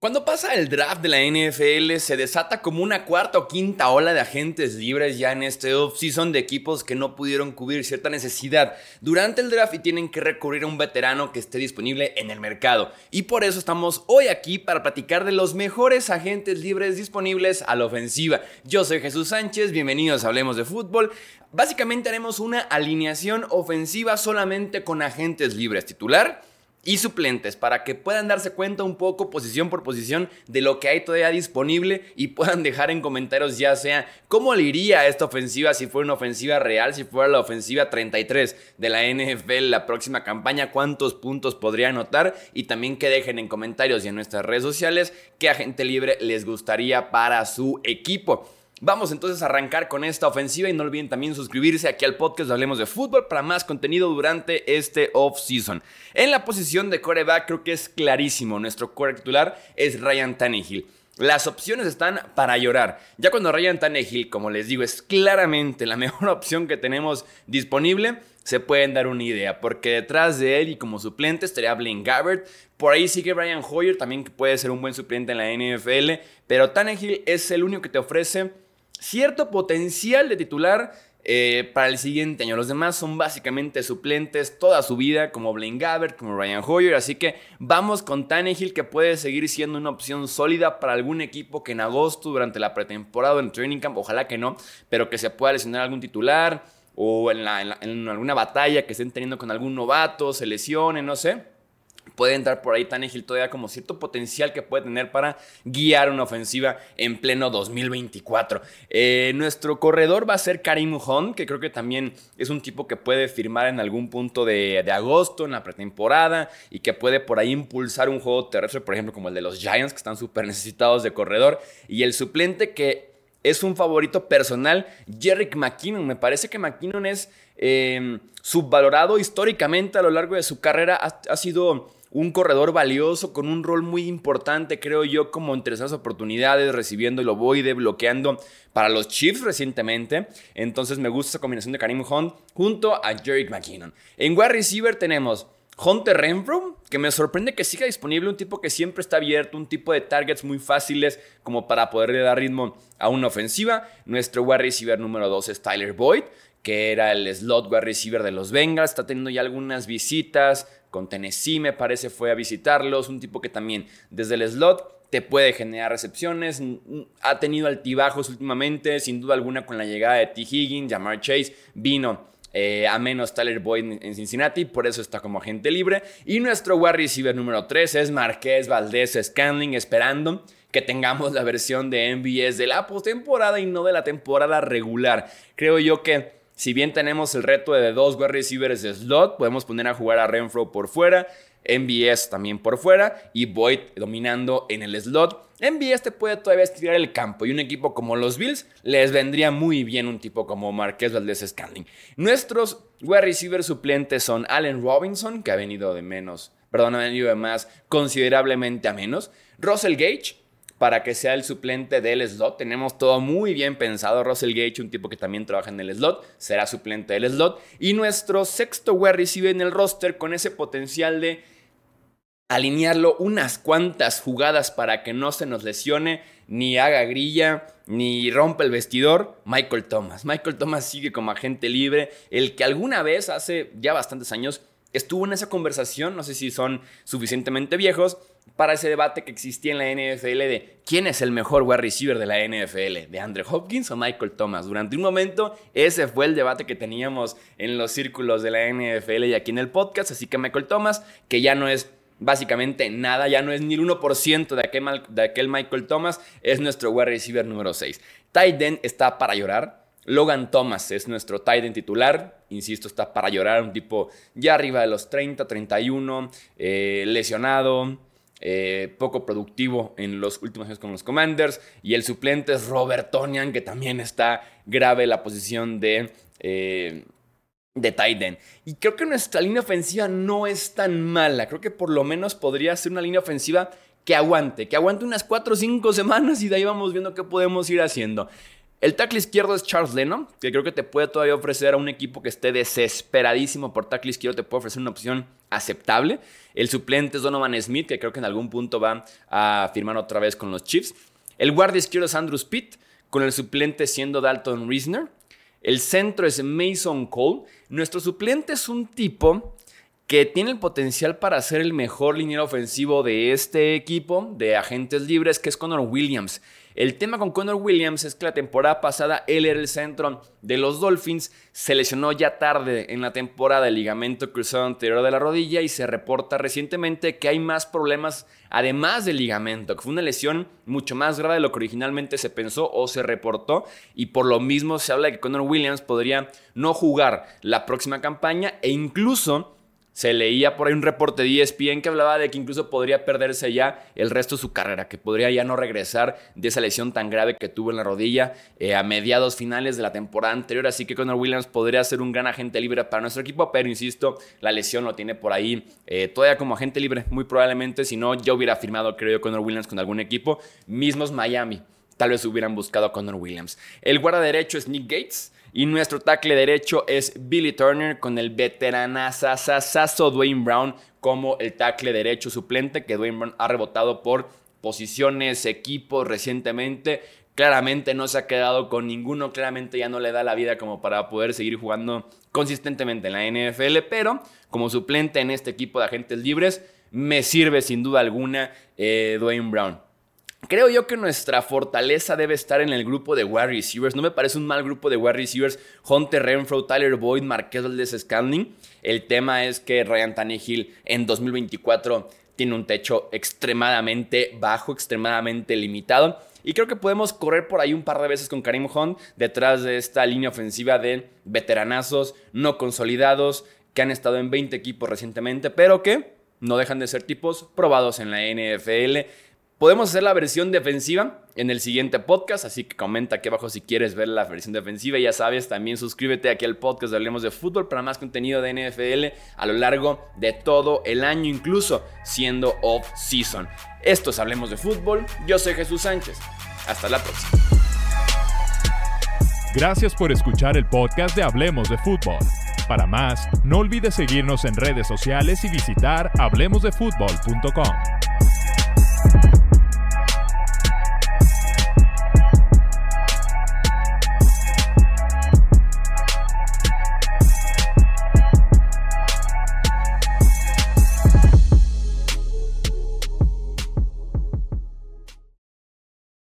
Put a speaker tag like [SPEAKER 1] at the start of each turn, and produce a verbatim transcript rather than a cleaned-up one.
[SPEAKER 1] Cuando pasa el draft de la N F L, se desata como una cuarta o quinta ola de agentes libres ya en este off-season de equipos que no pudieron cubrir cierta necesidad durante el draft y tienen que recurrir a un veterano que esté disponible en el mercado. Y por eso estamos hoy aquí para platicar de los mejores agentes libres disponibles a la ofensiva. Yo soy Jesús Sánchez, bienvenidos a Hablemos de Fútbol. Básicamente haremos una alineación ofensiva solamente con agentes libres titular y suplentes para que puedan darse cuenta un poco posición por posición de lo que hay todavía disponible y puedan dejar en comentarios ya sea cómo le iría a esta ofensiva si fuera una ofensiva real, si fuera la ofensiva treinta y tres de la N F L la próxima campaña, cuántos puntos podría anotar, y también que dejen en comentarios y en nuestras redes sociales qué agente libre les gustaría para su equipo. Vamos entonces a arrancar con esta ofensiva y no olviden también suscribirse aquí al podcast de Hablemos de Fútbol para más contenido durante este off-season. En la posición de quarterback creo que es clarísimo, nuestro quarterback titular es Ryan Tannehill. Las opciones están para llorar. Ya cuando Ryan Tannehill, como les digo, es claramente la mejor opción que tenemos disponible, se pueden dar una idea, porque detrás de él y como suplente estaría Blaine Gabbert. Por ahí sigue Brian Hoyer, también que puede ser un buen suplente en la N F L, pero Tannehill es el único que te ofrece cierto potencial de titular eh, para el siguiente año. Los demás son básicamente suplentes toda su vida, como Blaine Gabbert, como Brian Hoyer. Así que vamos con Tannehill, que puede seguir siendo una opción sólida para algún equipo que en agosto, durante la pretemporada o en training camp, ojalá que no, pero que se pueda lesionar algún titular o en, la, en, la, en alguna batalla que estén teniendo con algún novato, se lesione, no sé. Puede entrar por ahí Tannehill todavía como cierto potencial que puede tener para guiar una ofensiva en pleno dos mil veinticuatro. Eh, nuestro corredor va a ser Kareem Hunt, que creo que también es un tipo que puede firmar en algún punto de, de agosto, en la pretemporada, y que puede por ahí impulsar un juego terrestre, por ejemplo, como el de los Giants, que están súper necesitados de corredor. Y el suplente que es un favorito personal, Jerick McKinnon. Me parece que McKinnon es eh, subvalorado históricamente a lo largo de su carrera. Ha, ha sido un corredor valioso con un rol muy importante, creo yo, como en terceras oportunidades, recibiendo el ovoide, bloqueando para los Chiefs recientemente. Entonces me gusta esa combinación de Kareem Hunt junto a Jerick McKinnon. En wide receiver tenemos Hunter Renfrow, que me sorprende que siga disponible, un tipo que siempre está abierto, un tipo de targets muy fáciles como para poderle dar ritmo a una ofensiva. Nuestro wide receiver número dos es Tyler Boyd, que era el slot wide receiver de los Bengals. Está teniendo ya algunas visitas con Tennessee, me parece, fue a visitarlos. Un tipo que también desde el slot te puede generar recepciones. Ha tenido altibajos últimamente, sin duda alguna, con la llegada de T. Higgins. Ja'Marr Chase vino Eh, a menos Tyler Boyd en Cincinnati, por eso está como agente libre. Y nuestro wide receiver número tres es Marquez Valdes-Scantling, esperando que tengamos la versión de M V S de la postemporada y no de la temporada regular. Creo yo que si bien tenemos el reto de dos wide receivers de slot, podemos poner a jugar a Renfrow por fuera, M V S también por fuera y Boyd dominando en el slot. M V S te puede todavía estirar el campo y un equipo como los Bills les vendría muy bien un tipo como Marquez Valdes-Scantling. Nuestros wide receivers suplentes son Allen Robinson, que ha venido de menos, perdón, ha venido de más considerablemente a menos. Russell Gage, para que sea el suplente del slot. Tenemos todo muy bien pensado. Russell Gage, un tipo que también trabaja en el slot, será suplente del slot. Y nuestro sexto wide receiver en el roster con ese potencial de alinearlo unas cuantas jugadas para que no se nos lesione, ni haga grilla, ni rompa el vestidor, Michael Thomas. Michael Thomas sigue como agente libre, el que alguna vez, hace ya bastantes años, estuvo en esa conversación, no sé si son suficientemente viejos, para ese debate que existía en la N F L de quién es el mejor wide receiver de la N F L, de Andre Hopkins o Michael Thomas. Durante un momento ese fue el debate que teníamos en los círculos de la N F L y aquí en el podcast, así que Michael Thomas, que ya no es básicamente nada, ya no es ni el uno por ciento de aquel, de aquel Michael Thomas, es nuestro wide receiver número seis. Tight end está para llorar. Logan Thomas es nuestro tight end titular, insisto, está para llorar, un tipo ya arriba de los treinta, treinta y uno, eh, lesionado, eh, poco productivo en los últimos años con los Commanders, y el suplente es Robert Tonyan, que también está grave la posición de Eh, de tight end. Y creo que nuestra línea ofensiva no es tan mala. Creo que por lo menos podría ser una línea ofensiva que aguante, que aguante unas cuatro o cinco semanas y de ahí vamos viendo qué podemos ir haciendo. El tackle izquierdo es Charles Leno, que creo que te puede todavía ofrecer a un equipo que esté desesperadísimo por tackle izquierdo, te puede ofrecer una opción aceptable. El suplente es Donovan Smith, que creo que en algún punto va a firmar otra vez con los Chiefs. El guardia izquierdo es Andrew Speed, con el suplente siendo Dalton Risner. El centro es Mason Cole. Nuestro suplente es un tipo que tiene el potencial para ser el mejor liniero ofensivo de este equipo de agentes libres, que es Connor Williams. El tema con Connor Williams es que la temporada pasada él era el centro de los Dolphins, se lesionó ya tarde en la temporada el ligamento cruzado anterior de la rodilla y se reporta recientemente que hay más problemas además del ligamento, que fue una lesión mucho más grave de lo que originalmente se pensó o se reportó, y por lo mismo se habla de que Connor Williams podría no jugar la próxima campaña, e incluso se leía por ahí un reporte de E S P N que hablaba de que incluso podría perderse ya el resto de su carrera, que podría ya no regresar de esa lesión tan grave que tuvo en la rodilla eh, a mediados finales de la temporada anterior. Así que Connor Williams podría ser un gran agente libre para nuestro equipo, pero insisto, la lesión lo tiene por ahí eh, todavía como agente libre, muy probablemente. Si no, ya hubiera firmado, creo yo, Connor Williams con algún equipo, mismos Miami. Tal vez hubieran buscado a Connor Williams. El guarda derecho es Nick Gates. Y nuestro tackle derecho es Billy Turner, con el veteranazazazazo Duane Brown como el tackle derecho suplente, que Duane Brown ha rebotado por posiciones, equipos recientemente. Claramente no se ha quedado con ninguno, claramente ya no le da la vida como para poder seguir jugando consistentemente en la N F L, pero como suplente en este equipo de agentes libres me sirve sin duda alguna eh, Duane Brown. Creo yo que nuestra fortaleza debe estar en el grupo de wide receivers. No me parece un mal grupo de wide receivers. Hunter Renfrow, Tyler Boyd, Marquez Valdes-Scantling. El tema es que Ryan Tannehill en dos mil veinticuatro tiene un techo extremadamente bajo, extremadamente limitado. Y creo que podemos correr por ahí un par de veces con Kareem Hunt detrás de esta línea ofensiva de veteranazos no consolidados que han estado en veinte equipos recientemente, pero que no dejan de ser tipos probados en la N F L. Podemos hacer la versión defensiva en el siguiente podcast, así que comenta aquí abajo si quieres ver la versión defensiva. Y ya sabes, también suscríbete aquí al podcast de Hablemos de Fútbol para más contenido de N F L a lo largo de todo el año, incluso siendo off-season. Esto es Hablemos de Fútbol, yo soy Jesús Sánchez. Hasta la próxima.
[SPEAKER 2] Gracias por escuchar el podcast de Hablemos de Fútbol. Para más, no olvides seguirnos en redes sociales y visitar hablemos de fútbol punto com.